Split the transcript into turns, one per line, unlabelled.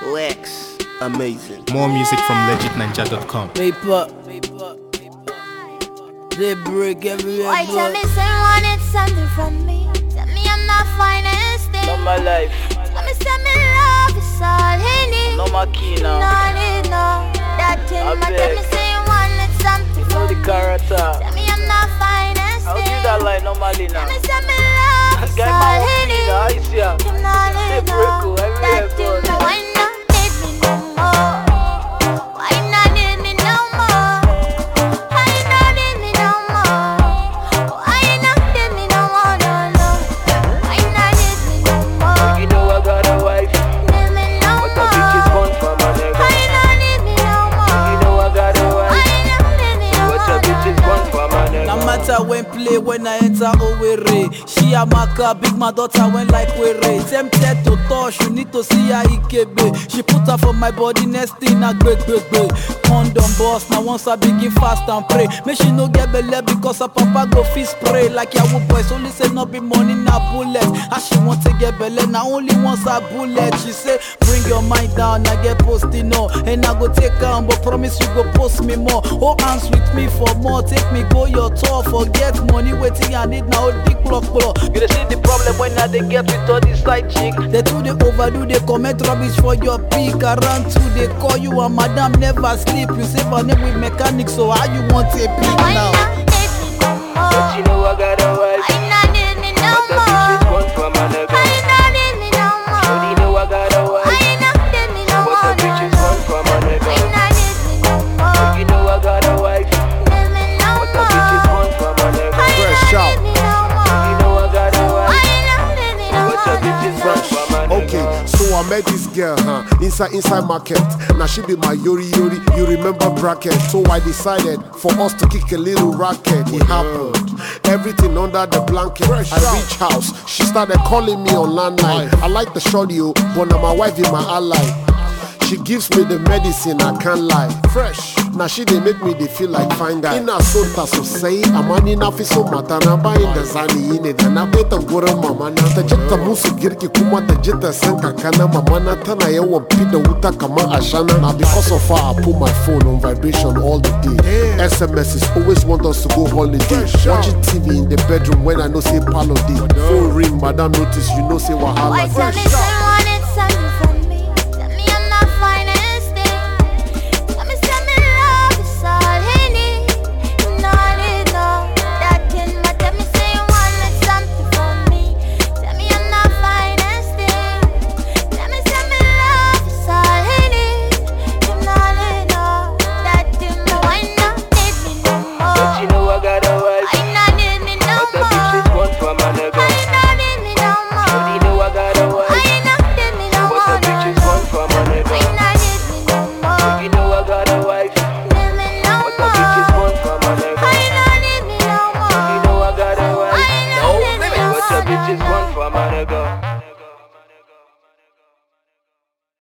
Lex, amazing.
More music from legitninja.com.
Paper. They break everywhere.
Why tell me someone wanted something from me? Tell me I'm not finest thing.
Not my life.
Tell me some love is all he need.
Not my key now.
No need no that thing.
I
But tell
beg.
me say you wanted something
You know
from
the
me.
character.
Tell me I'm not finest
I'll
thing.
do that like normally
Tell
now.
me some love is
Guy
all
man
he
key now. I
need.
see ya.
Him not
They
need
break
no
everywhere
that thing.
good.
Why not need me no more? Why not need me no more? Why not need me no more? Why not need me no more? No, no. Why not need me no more?
You know I got a wife.
Need me no
But the bitch is
more.
born for my nigga.
Why not need me no more?
You know I got a
Why
wife.
not need me no
But the
more?
bitch is born for my nigga. No matter when play, when I enter Owerri, she a maka, big my daughter when like Were. Tempted to touch, you need to see her Ikebe. She put her for my body, next thing a great. Condom boss, now once I begin fast and pray. Make she no get belle because her papa go fit spray. Like Yahoo boys, only say no be money, na bullet. As she want to get belle, now only wants a bullet. She say, bring your mind down, I get posting no. And I go take her, but promise you go post me more. Hold hands with me for more, take me go your tour. Forget money waiting, I need now big block. You dey see the problem when I dey get with all this side chick. They too they overdo, they comment rubbish for your peak. Around two they call you and madam never sleep. You save her name with mechanics, so how you want a peak
Why
now?
not need me no more?
But you know I got a wife.
Why not need me no
But the bitch is
more?
born for my nigga.
Why not need me no
But you
more?
know I got a wife.
Why not need me no
But
more?
the bitch is born for my
Why
nigga.
not need me no more?
You know I got a wife.
Need me no
But the bitch is
more.
born for my nigga.
Why
Fresh
not
out.
need me no
You
more?
know I got a wife.
Why not need me no
But the bitch is born
more?
for my nigga.
Okay, so I met this girl, inside market. Now she be my yori. You remember bracket? So I decided for us to kick a little racket. It happened. Everything under the blanket. I reach house. She started calling me on landline. I like the shorty, but now my wife is my ally. She gives me the medicine, I can't lie. Fresh. Now she they make me they feel like fine guy. Ina so ta so say amani na fi so mata na bayin da zani ne da na beta gurin mama na ta jitta musu girki kuma ta jitta san kakana mama na tana yawan fida wuta kamar ashana. Now because of her I put my phone on vibration all the day. SMSs always want us to go holiday. Watching TV in the bedroom when I know say palo day. Phone ring, madam notice you know say
Why
wahala
tell
dey.
me say